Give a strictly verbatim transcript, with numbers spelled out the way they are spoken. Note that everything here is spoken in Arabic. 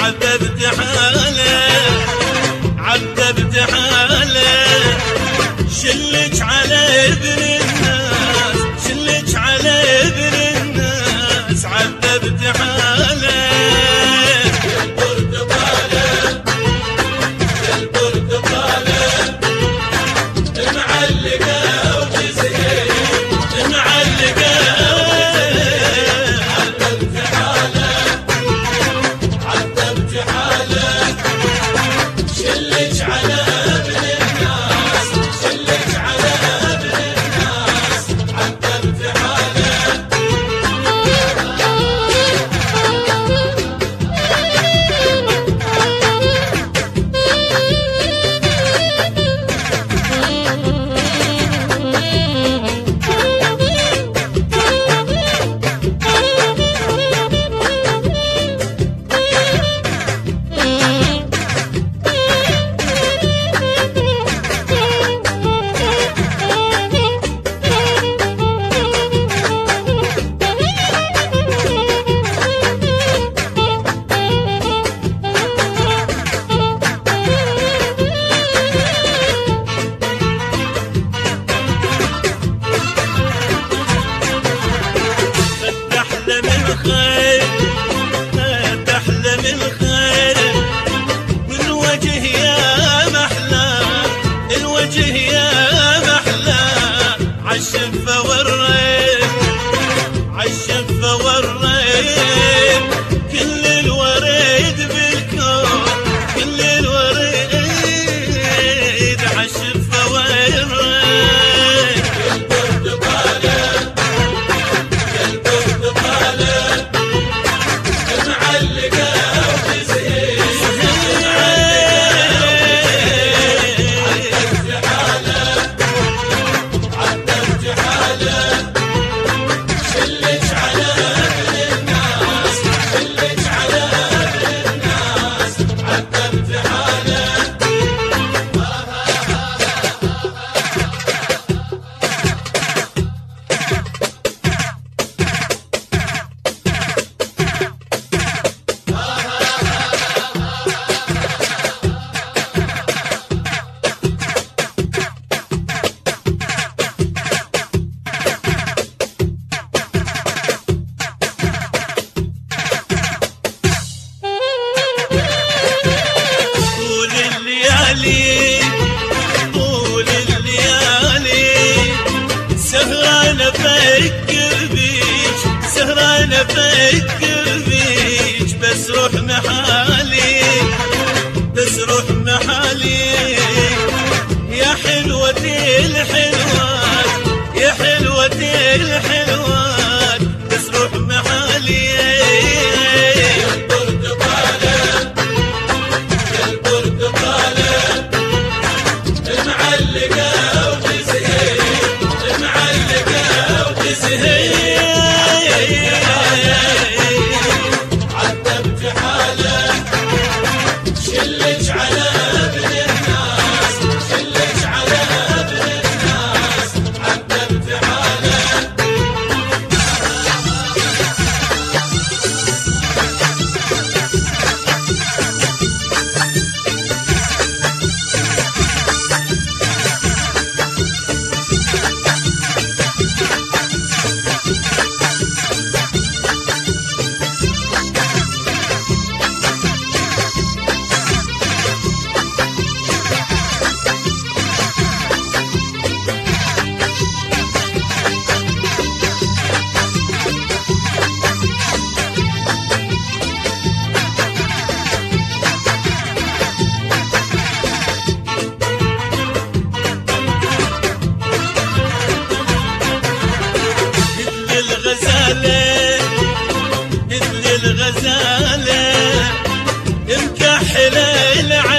عذبت حاله عذبت حاله شلك على ابن الناس شلك على ابن الناس عذبت حاله البرتقاله البرتقاله معلقه وتزهق معلقه عذبت حاله عذبت حاله شلك على ابن الناس شلك على ابن الناس عذبت حاله تحلم الخير والوجه يا محلى الوجه يا محلى عالشفة والريب عالشفة والريب كل الوريد بالكون كل الوريد عالشفة والريب البرتقاله البرتقاله معلقه طول الليالي سهرانة أفكر بيك سهرانة أفكر بيك بس روح محالي بس روح محالي يا حلوة الحلوات يا حلوة الحلوات بس روح محالي البرتقاله البرتقاله معلقه وتزهق معلقه وتزهق عذبت حاله شلك على ابن الناس شلك على ابن الناس عذبت حاله الغزالة مثل الغزالة مكحلة